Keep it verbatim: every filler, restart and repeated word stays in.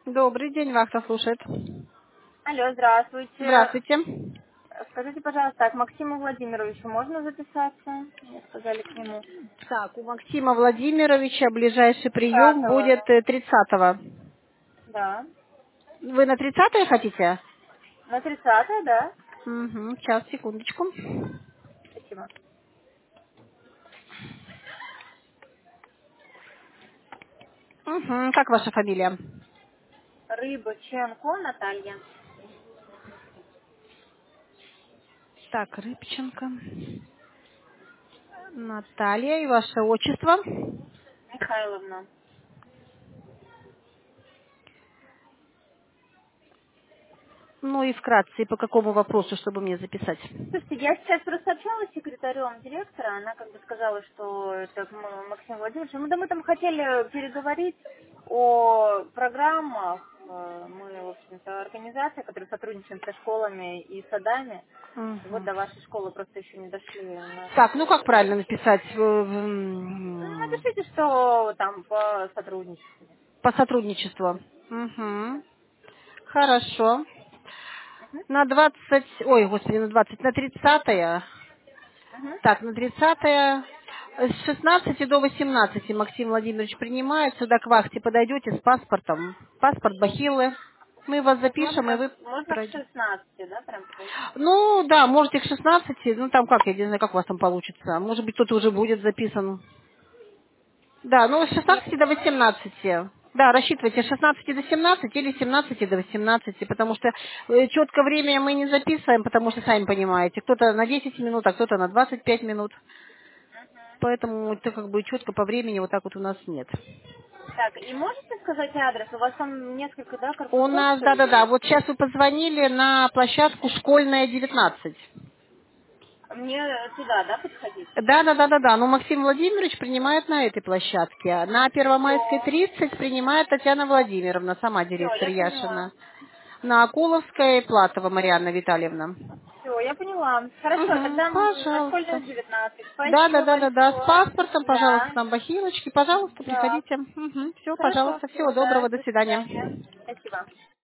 Добрый день, вахта слушает. Алло, здравствуйте. Здравствуйте. Скажите, пожалуйста, так, Максиму Владимировичу можно записаться? Мне сказали к нему. Так, у Максима Владимировича ближайший прием Тридцатого. будет э, тридцатого. Да. Вы на тридцатое хотите? На тридцатое, да? Угу, сейчас, секундочку. Спасибо. Угу, как ваша фамилия? Рыбаченко Наталья. Так, Рыбченко. Наталья, и ваше отчество? Михайловна. Ну и вкратце, и по какому вопросу, чтобы мне записать? Слушайте, я сейчас просто общалась с секретарем директора, она как бы сказала, что это М- Максим Владимирович. Мы, да, мы там хотели переговорить о программах. Э, Мы, в общем-то, организация, которая сотрудничаем со школами и садами. И вот Мгм. до вашей школы просто еще не дошли Так, ну как наши... правильно написать? Э, Ну, м, напишите, что там по сотрудничеству. По сотрудничеству. Угу. Хорошо. Мгм. На двадцать, ой, господи, на двадцать, на тридцатое. Мгм. Так, на тридцатое. С шестнадцати до восемнадцати Максим Владимирович принимает. Сюда к вахте подойдете с паспортом. Паспорт Бахилы. Мы вас То есть запишем, и можно, вы можно к пройдете. шестнадцати, да, прям подойти? Ну, да, можете к шестнадцати. Ну, там как, я не знаю, как у вас там получится. Может быть, кто-то уже будет записан. Да, ну, с И, шестнадцати до восемнадцати. Да, рассчитывайте с шестнадцати до семнадцати или с семнадцати до восемнадцати, потому что э, четко время мы не записываем, потому что, сами понимаете, кто-то на десять минут, а кто-то на двадцать пять минут. Поэтому это как бы четко по времени вот так вот у нас нет. так, и можете сказать адрес? У вас там несколько, да, У корпусов, нас, что ли, да-да-да, есть? вот сейчас вы позвонили на площадку «Школьная девятнадцать». Мне туда, да, подходить? Да-да-да-да-да, но Максим Владимирович принимает на этой площадке. На Первомайской Все, тридцать принимает Татьяна Владимировна, сама все, директор я поняла. Яшина. На Акуловской Платова Марьяна Витальевна. Все, я поняла. Хорошо, Угу, тогда на школьную пожалуйста. девятнадцать. Да, да, Спасибо да, да, да. С большое. паспортом, пожалуйста, Да, там бахилочки, пожалуйста, да. приходите. Угу, все, Хорошо, пожалуйста, всего все, да. доброго, до До свидания. свидания. Спасибо.